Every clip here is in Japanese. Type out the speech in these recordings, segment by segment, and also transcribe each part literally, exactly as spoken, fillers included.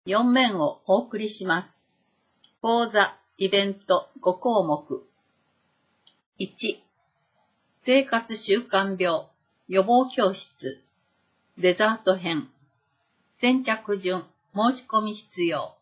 よん面をお送りします。講座、イベントご項目。いち、生活習慣病予防教室デザート編。先着順申し込み必要。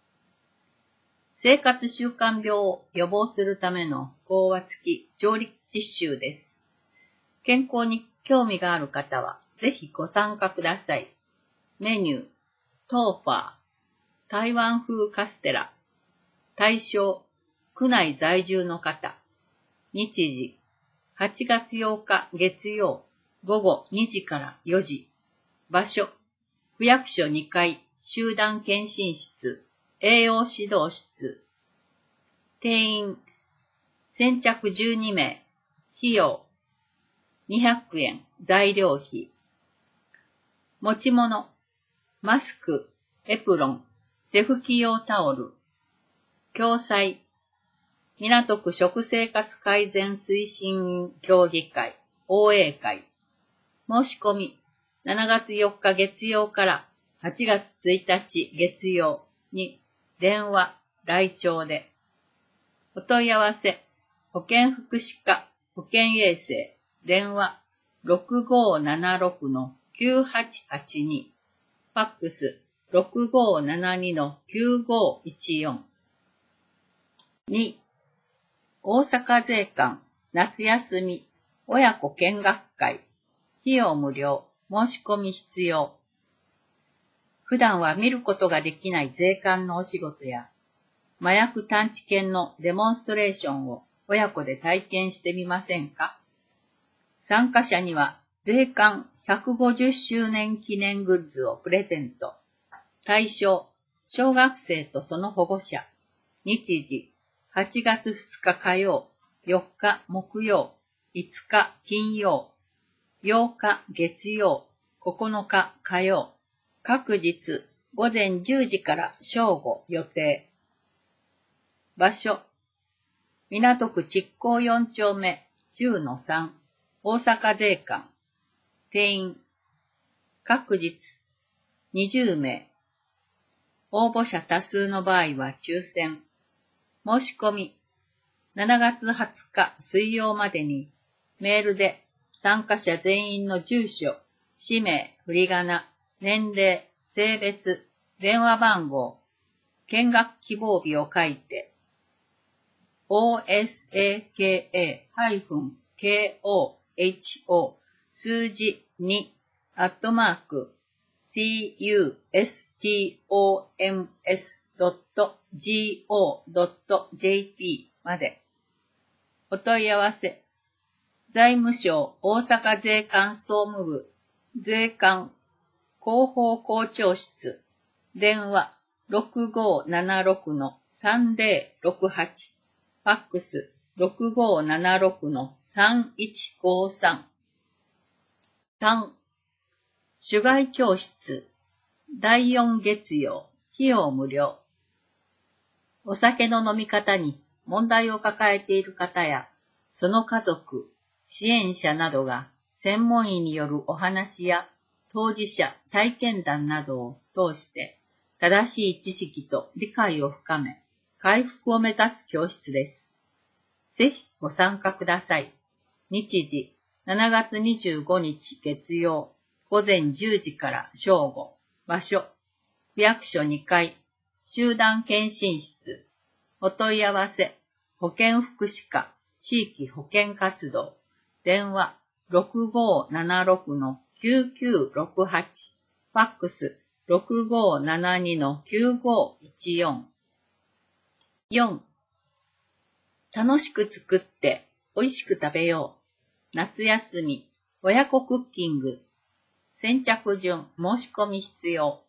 生活習慣病を予防するための講話付き調理実習です。健康に興味がある方はぜひご参加ください。メニュー、トーファー、台湾風カステラ、対象、区内在住の方。日時、はちがつようか月曜午後にじからよじ。場所、区役所にかい集団検診室、栄養指導室。定員、先着じゅうにめい。費用、にひゃくえん材料費。持ち物、マスク、エプロン、手拭き用タオル。共催、港区食生活改善推進協議会、オーエー 会。申し込み、しちがつよっか月曜からはちがつついたち月曜に電話、来庁で。お問い合わせ、保健福祉課、保健衛生、電話 ろくごーななろくのきゅうはちはちに、ファックス ろくごーななにのきゅうごーいちよん。に、大阪税関夏休み親子見学会、費用無料、申し込み必要。普段は見ることができない税関のお仕事や、麻薬探知犬のデモンストレーションを親子で体験してみませんか？参加者には税関ひゃくごじゅっしゅうねん記念グッズをプレゼント。対象、小学生とその保護者。日時、はちがつふつか火曜、よっか木曜、いつか金曜、ようか月曜、ここのか火曜。各日午前じゅうじから正午予定。場所、港区築港よんちょうめじゅうのさん、大阪税関。定員、各日にじゅうめい。応募者多数の場合は抽選。申し込み、しちがつはつか水曜までにメールで参加者全員の住所、氏名、振り仮名、年齢、性別、電話番号、見学希望日を書いて、オーエスエーケーエー ケーオーエイチオー 数字にアットマーク シーユーエスティーオーエムエスドットジーオードットジェーピー まで。お問い合わせ、財務省大阪税関総務部税関広報校長室、電話 ろくごーななろくのさんぜろろくはち、ファックス ろくごーななろくのさんいちごさん。さん、手外教室、だいよん月曜、費用無料。お酒の飲み方に問題を抱えている方や、その家族、支援者などが専門医によるお話や当事者体験談などを通して正しい知識と理解を深め、回復を目指す教室です。ぜひご参加ください。日時、しちがつにじゅうごにち月曜、午前じゅうじから正午。場所、区役所にかい、集団検診室。お問い合わせ、保健福祉課、地域保健活動。電話、ろくごーななろくのきゅうきゅうろくはち。ファックス、ろくごーななにのきゅうごーいちよん。よん、楽しく作って美味しく食べよう。夏休み、親子クッキング。先着順申し込み必要。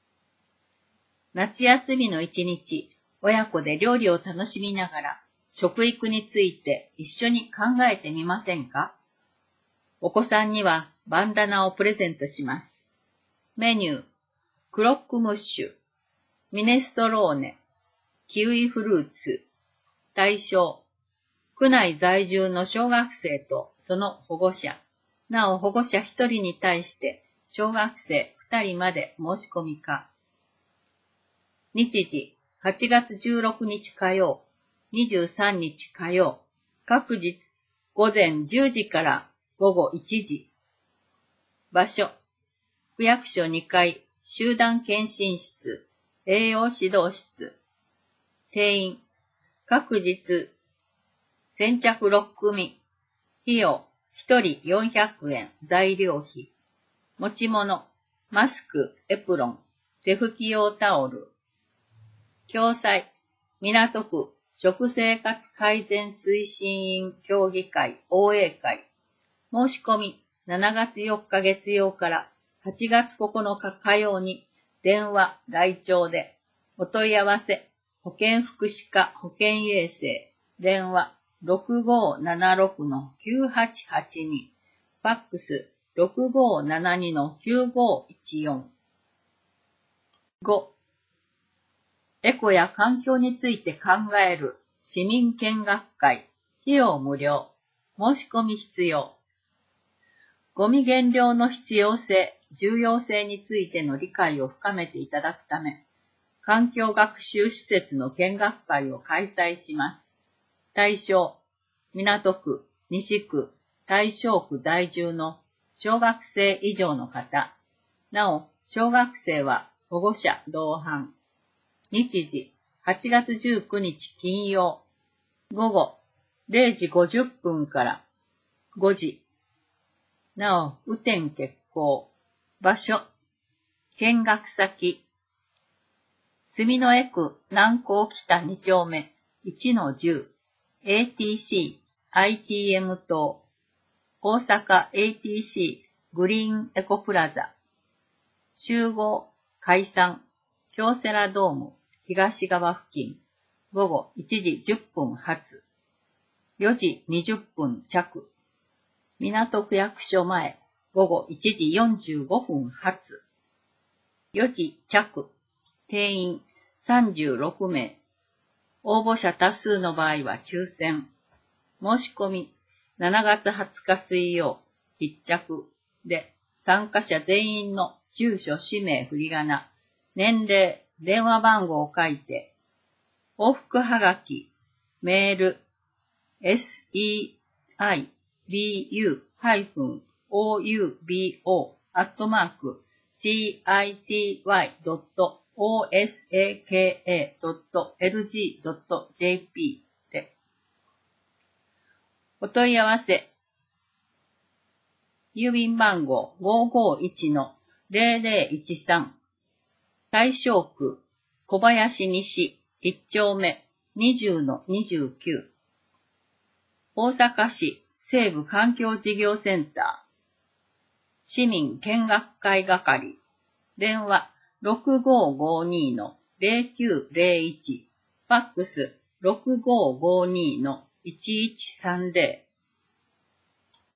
夏休みの一日、親子で料理を楽しみながら、食育について一緒に考えてみませんか？お子さんにはバンダナをプレゼントします。メニュー、クロックムッシュ、ミネストローネ、キウイフルーツ。対象、区内在住の小学生とその保護者。なお保護者ひとりに対して小学生ふたりまで申し込み可。 日時、はちがつじゅうろくにち火曜、にじゅうさんにち火曜、各日、午前じゅうじから午後いちじ。場所、区役所にかい、集団検診室、栄養指導室。定員、各日、先着ろっくみ。費用、ひとりよんひゃくえん、材料費。持ち物、マスク、エプロン、手拭き用タオル。共催、港区食生活改善推進員協議会 オーエー 会。申し込み、しちがつよっか月曜からはちがつここのか火曜に電話、来庁で。お問い合わせ、保健福祉課保健衛生、電話 ろくごーななろくのきゅうはちはちに、ファックス ろくごーななにのきゅうごーいちよん。ご. エコや環境について考える市民見学会、費用無料、申し込み必要。ゴミ減量の必要性、重要性についての理解を深めていただくため、環境学習施設の見学会を開催します。対象、港区、西区、大正区在住の小学生以上の方。なお、小学生は保護者同伴。日時、はちがつじゅうくにち金曜、午後れいじごじゅっぷんからごじ。なお、雨天決行。場所、見学先、住之江区南港北に丁目 いちのじゅう、エーティーシー、アイティーエム 棟、大阪 エーティーシー グリーンエコプラザ、集合、解散、京セラドーム、東側付近、午後いちじじゅっぷん発、よじにじゅっぷん着、港区役所前、午後いちじよんじゅうごふん発、よじ着、定員さんじゅうろくめい、応募者多数の場合は抽選、申し込みしちがつはつか水曜、必着で、参加者全員の住所、氏名、振り仮名、年齢、電話番号を書いて、往復はがき、メール、セイビューオーユービーオー アットマーク シーアイティーワイドットオーエスエーケーエードットエルジードットジェーピー で。お問い合わせ、郵便番号 ごーごーいちのゼロゼロいちさん、大正区小林西いち丁目 にじゅうのにじゅうきゅう、大阪市西部環境事業センター、市民見学会係、電話 ろくごーごーにのゼロきゅうゼロいち、ファックス ろくごーごーにのいちいちさんゼロ。